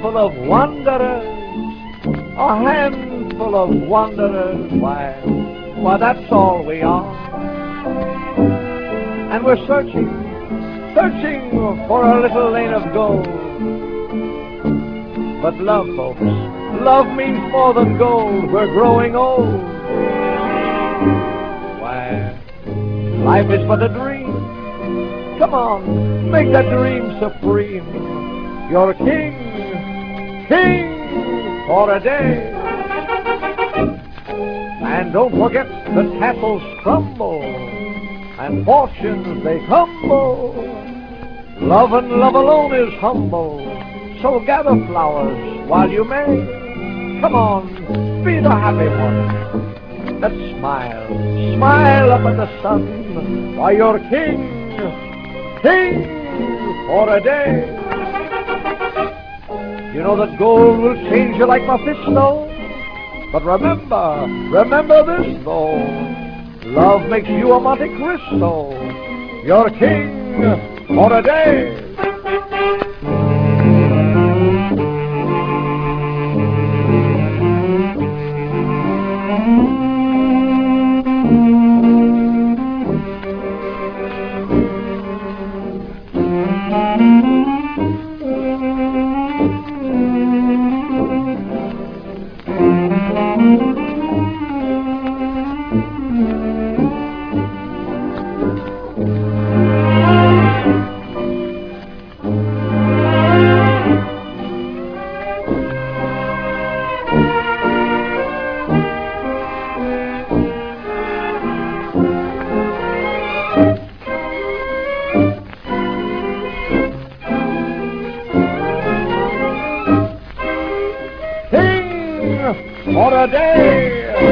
handful of wanderers, a handful of wanderers, why that's all we are. And we're searching for a little lane of gold. But love, folks, love means more than gold. We're growing old. Why, life is but a dream. Come on, make that dream supreme. You're king for a day. And don't forget that castles crumble and fortunes they tumble. Love and love alone is humble. So gather flowers while you may. Come on, be the happy one. Let's smile up at the sun. Why, you're king for a day. You know that gold will change you like Mephisto. But remember this though. Love makes you a Monte Cristo. You're king for a day. For a day.